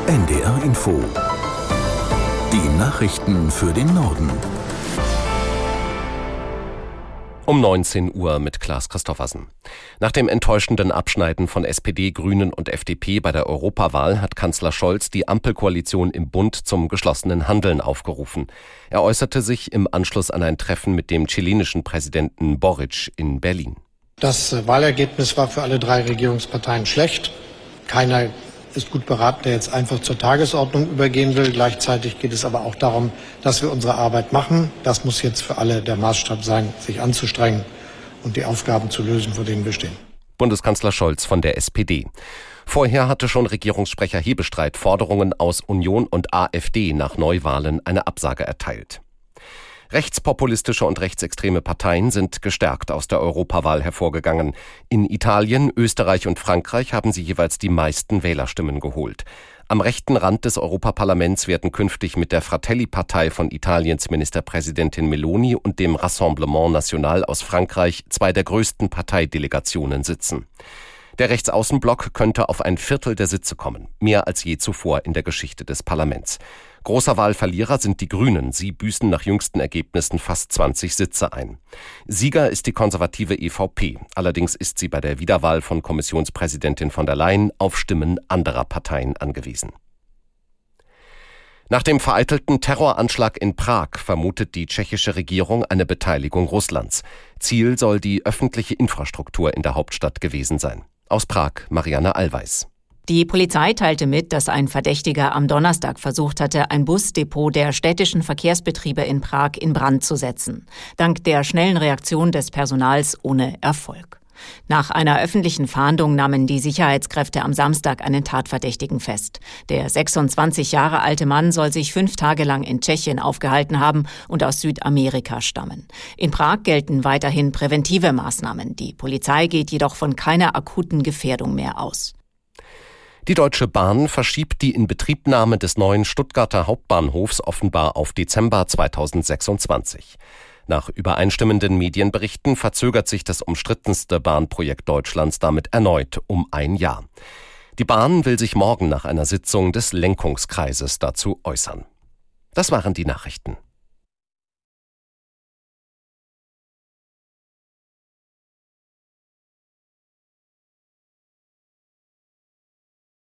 NDR Info. Die Nachrichten für den Norden. Um 19 Uhr mit Klaas Christoffersen. Nach dem enttäuschenden Abschneiden von SPD, Grünen und FDP bei der Europawahl hat Kanzler Scholz die Ampelkoalition im Bund zum geschlossenen Handeln aufgerufen. Er äußerte sich im Anschluss an ein Treffen mit dem chilenischen Präsidenten Boric in Berlin. Das Wahlergebnis war für alle drei Regierungsparteien schlecht. Keiner ist gut beraten, der jetzt einfach zur Tagesordnung übergehen will. Gleichzeitig geht es aber auch darum, dass wir unsere Arbeit machen. Das muss jetzt für alle der Maßstab sein, sich anzustrengen und die Aufgaben zu lösen, vor denen wir stehen. Bundeskanzler Scholz von der SPD. Vorher hatte schon Regierungssprecher Hebestreit Forderungen aus Union und AfD nach Neuwahlen eine Absage erteilt. Rechtspopulistische und rechtsextreme Parteien sind gestärkt aus der Europawahl hervorgegangen. In Italien, Österreich und Frankreich haben sie jeweils die meisten Wählerstimmen geholt. Am rechten Rand des Europaparlaments werden künftig mit der Fratelli-Partei von Italiens Ministerpräsidentin Meloni und dem Rassemblement National aus Frankreich zwei der größten Parteidelegationen sitzen. Der Rechtsaußenblock könnte auf ein Viertel der Sitze kommen, mehr als je zuvor in der Geschichte des Parlaments. Großer Wahlverlierer sind die Grünen. Sie büßen nach jüngsten Ergebnissen fast 20 Sitze ein. Sieger ist die konservative EVP. Allerdings ist sie bei der Wiederwahl von Kommissionspräsidentin von der Leyen auf Stimmen anderer Parteien angewiesen. Nach dem vereitelten Terroranschlag in Prag vermutet die tschechische Regierung eine Beteiligung Russlands. Ziel soll die öffentliche Infrastruktur in der Hauptstadt gewesen sein. Aus Prag, Marianne Allweis. Die Polizei teilte mit, dass ein Verdächtiger am Donnerstag versucht hatte, ein Busdepot der städtischen Verkehrsbetriebe in Prag in Brand zu setzen. Dank der schnellen Reaktion des Personals ohne Erfolg. Nach einer öffentlichen Fahndung nahmen die Sicherheitskräfte am Samstag einen Tatverdächtigen fest. Der 26 Jahre alte Mann soll sich 5 Tage lang in Tschechien aufgehalten haben und aus Südamerika stammen. In Prag gelten weiterhin präventive Maßnahmen. Die Polizei geht jedoch von keiner akuten Gefährdung mehr aus. Die Deutsche Bahn verschiebt die Inbetriebnahme des neuen Stuttgarter Hauptbahnhofs offenbar auf Dezember 2026. Nach übereinstimmenden Medienberichten verzögert sich das umstrittenste Bahnprojekt Deutschlands damit erneut um ein Jahr. Die Bahn will sich morgen nach einer Sitzung des Lenkungskreises dazu äußern. Das waren die Nachrichten.